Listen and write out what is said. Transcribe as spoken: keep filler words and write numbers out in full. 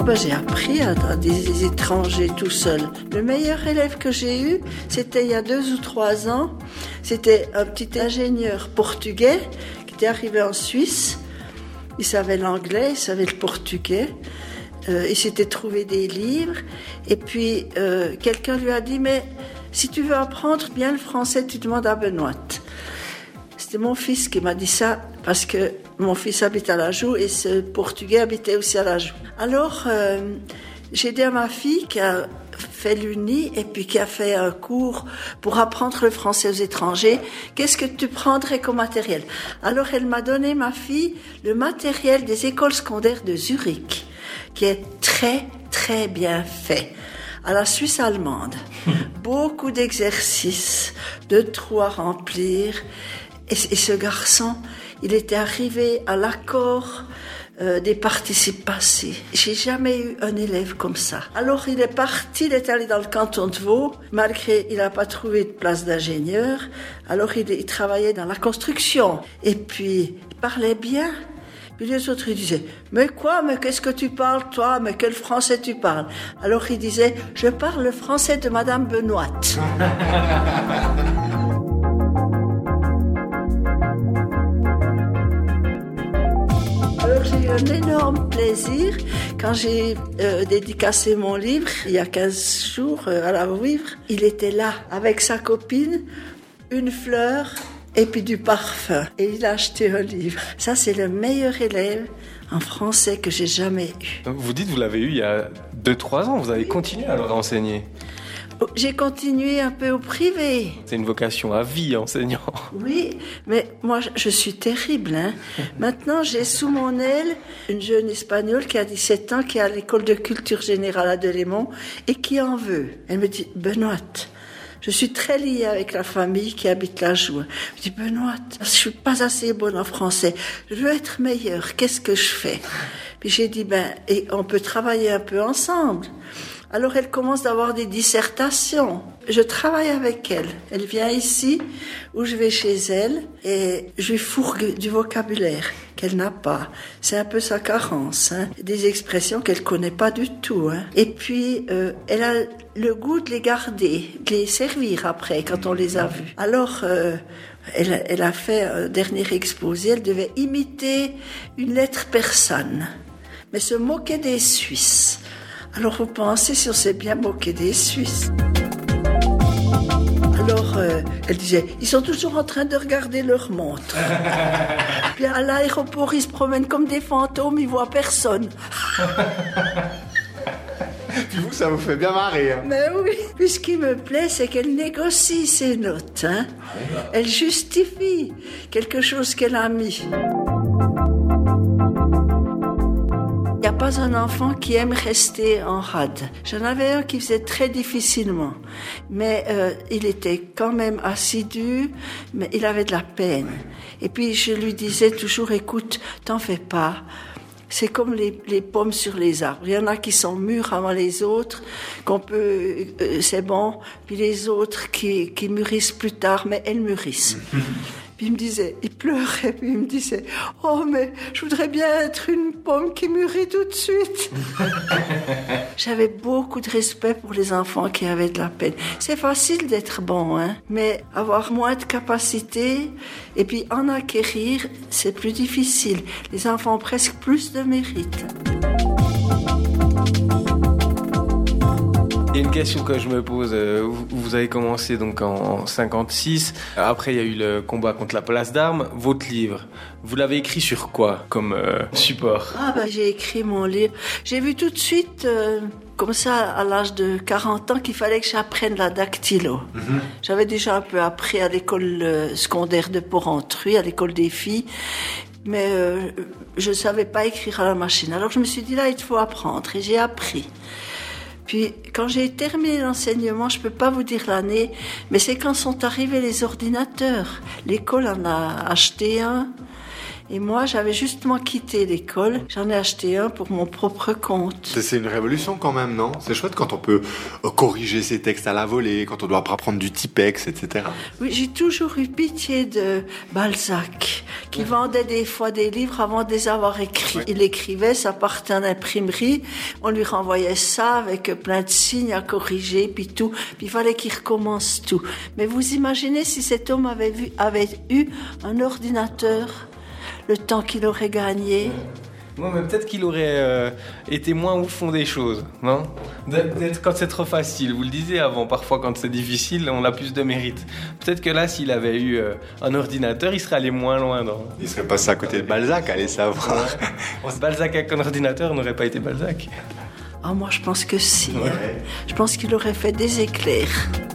ben, j'ai appris à, à des étrangers tout seul. Le meilleur élève que j'ai eu, c'était il y a deux ou trois ans. C'était un petit ingénieur portugais qui était arrivé en Suisse. Il savait l'anglais, il savait le portugais. Euh, il s'était trouvé des livres. Et puis, euh, quelqu'un lui a dit, mais si tu veux apprendre bien le français, tu demandes à Benoît. C'était mon fils qui m'a dit ça, parce que mon fils habite à La Joux et ce portugais habitait aussi à La Joux. Alors, euh, j'ai dit à ma fille qui a fait l'Uni et puis qui a fait un cours pour apprendre le français aux étrangers, qu'est-ce que tu prendrais comme matériel? Alors, elle m'a donné, ma fille, le matériel des écoles secondaires de Zurich, qui est très, très bien fait. À la Suisse allemande. Beaucoup d'exercices, de trous à remplir. Et, et ce garçon, il était arrivé à l'accord euh, des participes passés. J'ai jamais eu un élève comme ça. Alors il est parti, il est allé dans le canton de Vaud, malgré il n'a pas trouvé de place d'ingénieur. Alors il, il travaillait dans la construction. Et puis, il parlait bien. Puis les autres, ils disaient, mais quoi, mais qu'est-ce que tu parles, toi, mais quel français tu parles? Alors il disait, je parle le français de Madame Benoît. Alors j'ai eu un énorme plaisir quand j'ai euh, dédicacé mon livre, il y a quinze jours, euh, à la Vivre. Il était là, avec sa copine, une fleur, et puis du parfum. Et il a acheté un livre. Ça, c'est le meilleur élève en français que j'ai jamais eu. Donc vous dites, vous l'avez eu il y a deux trois ans, vous avez continué à leur enseigner. J'ai continué un peu au privé. C'est une vocation à vie, enseignant. Oui, mais moi, je suis terrible. Hein. Maintenant, j'ai sous mon aile une jeune Espagnole qui a dix-sept ans, qui est à l'école de culture générale à Delémont et qui en veut. Elle me dit, Benoît, je suis très liée avec la famille qui habite La Joux. Je dis, Benoît, je suis pas assez bonne en français. Je veux être meilleure. Qu'est-ce que je fais? Puis j'ai dit, ben, et on peut travailler un peu ensemble. Alors elle commence d'avoir des dissertations. Je travaille avec elle. Elle vient ici, où je vais chez elle, et je lui fourgue du vocabulaire qu'elle n'a pas. C'est un peu sa carence, hein. Des expressions qu'elle connaît pas du tout, hein. Et puis, euh, elle a le goût de les garder, de les servir après, quand on les a vus. Alors, euh, elle, elle a fait un dernier exposé. Elle devait imiter une lettre persane, mais se moquer des Suisses. Alors vous pensez si on s'est bien moqué des Suisses. Alors euh, elle disait, ils sont toujours en train de regarder leur montre. Puis à l'aéroport, ils se promènent comme des fantômes, ils voient personne. Puis vous, ça vous fait bien marrer. Hein. Mais oui. Puis ce qui me plaît, c'est qu'elle négocie ses notes. Hein. Elle justifie quelque chose qu'elle a mis. Il n'y a pas un enfant qui aime rester en rade. J'en avais un qui faisait très difficilement, mais euh, il était quand même assidu, mais il avait de la peine. Et puis je lui disais toujours, écoute, t'en fais pas. C'est comme les, les pommes sur les arbres. Il y en a qui sont mûres avant les autres, qu'on peut, euh, c'est bon, puis les autres qui, qui mûrissent plus tard, mais elles mûrissent. Puis il me disait, il pleurait, puis il me disait, oh mais je voudrais bien être une pomme qui mûrit tout de suite. J'avais beaucoup de respect pour les enfants qui avaient de la peine. C'est facile d'être bon, hein, mais avoir moins de capacité et puis en acquérir, c'est plus difficile. Les enfants ont presque plus de mérite. Il y a une question que je me pose. Vous avez commencé donc en cinquante-six. Après, il y a eu le combat contre la place d'armes. Votre livre, vous l'avez écrit sur quoi comme euh, support? Ah ben, j'ai écrit mon livre. J'ai vu tout de suite, euh, comme ça, à l'âge de quarante ans, qu'il fallait que j'apprenne la dactylo. Mm-hmm. J'avais déjà un peu appris à l'école euh, secondaire de Porrentruy, à l'école des filles. Mais euh, je ne savais pas écrire à la machine. Alors je me suis dit, là, il faut apprendre. Et j'ai appris. Puis, quand j'ai terminé l'enseignement, je peux pas vous dire l'année, mais c'est quand sont arrivés les ordinateurs. L'école en a acheté un, Et moi, j'avais justement quitté l'école. J'en ai acheté un pour mon propre compte. C'est une révolution quand même, non? C'est chouette quand on peut corriger ses textes à la volée, quand on doit apprendre du Tipex, et cetera. Oui, j'ai toujours eu pitié de Balzac, qui vendait des fois des livres avant de les avoir écrits. Ouais. Il écrivait, ça partait en imprimerie, on lui renvoyait ça avec plein de signes à corriger, puis tout. Puis il fallait qu'il recommence tout. Mais vous imaginez si cet homme avait, vu, avait eu un ordinateur, le temps qu'il aurait gagné. Non, mais peut-être qu'il aurait euh, été moins au fond des choses, non? D'être quand c'est trop facile. Vous le disiez avant, parfois quand c'est difficile, on a plus de mérite. Peut-être que là, s'il avait eu euh, un ordinateur, il serait allé moins loin. Dans... Il serait passé à côté de Balzac, allez savoir. Ouais. Balzac avec un ordinateur n'aurait pas été Balzac. Ah, moi, je pense que si. Ouais. Hein. Je pense qu'il aurait fait des éclairs.